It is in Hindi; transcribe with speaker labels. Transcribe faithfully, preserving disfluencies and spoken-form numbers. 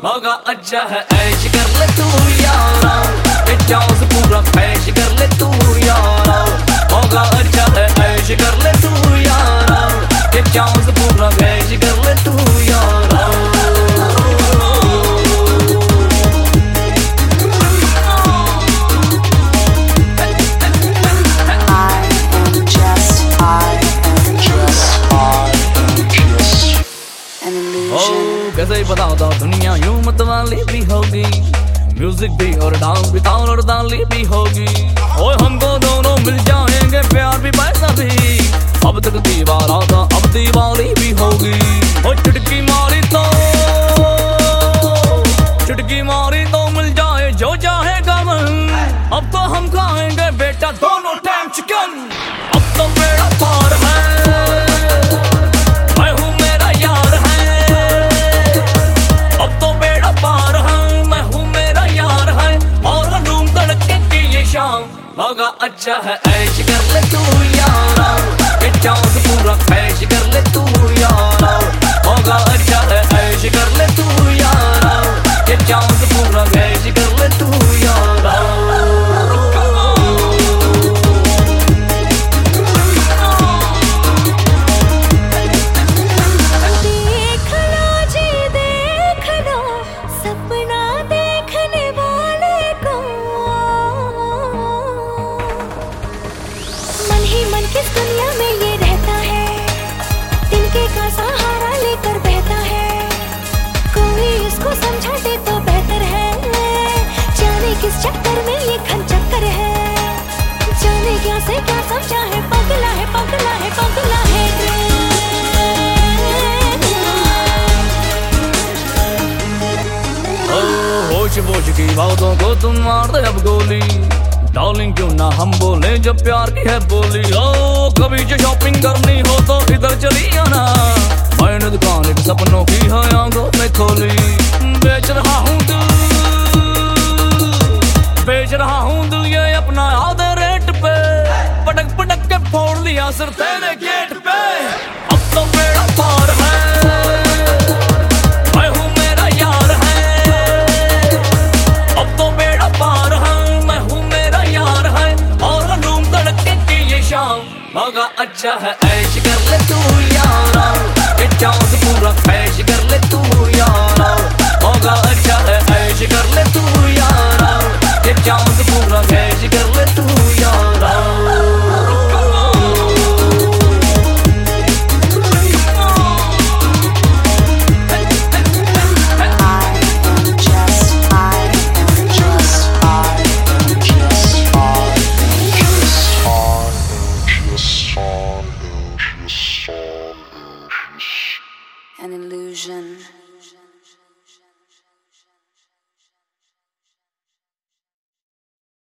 Speaker 1: मौका अच्छा है ऐश कर ले तू यारा, ये चांस पूरा ऐश कर ले तू यारा। मौका अच्छा है ऐश कर ले तू यारा, ये चांस पूरा ऐश कर ले तू यारा। कैसे ही बताता दुनिया यूं मत वाली भी होगी, म्यूजिक भी और डांस भी ताल और ताली भी होगी। ओए हमको दोनों मिल जाएंगे प्यार भी पैसा भी, अब तक दीवारा था अब दीवारी भी होगी। ओ चुटकी मारी तो चुटकी मारी तो मिल जाए जो चाहेगा मन, अब तो हम खाएंगे बेटा दोनों टाइम चिकन। अब तो मेरा पार है, मौका अच्छा है ऐश कर ले तू यारा, ये चांस पूरा ऐश कर ले तू यारा। मौका अच्छा है ऐश कर ले तू यारा, ये चांस पूरा ऐश कर ले तू यारा।
Speaker 2: किस दुनिया में ये रहता है, तिनके का सहारा लेकर बहता है। कोई इसको समझा दे तो बेहतर है, जाने किस चक्कर में ये खन चक्कर है। जाने क्या से क्या समझा है, पगला है पगला है पगला है।
Speaker 1: ओ होश होश की बातों को तुम मार दे अब गोली, डार्लिंग क्यों ना हम बोले जब प्यार की है बोली। ओ कभी जो शॉपिंग करनी हो तो इधर चली आना, मैंने दुकान एक सपनों की है आंखों में खोली। बेच रहा हूँ दिल बेच रहा हूँ दिल ये अपना आधे रेट पे, पटक पटक के फोड़ लिया सिर तेरे गेट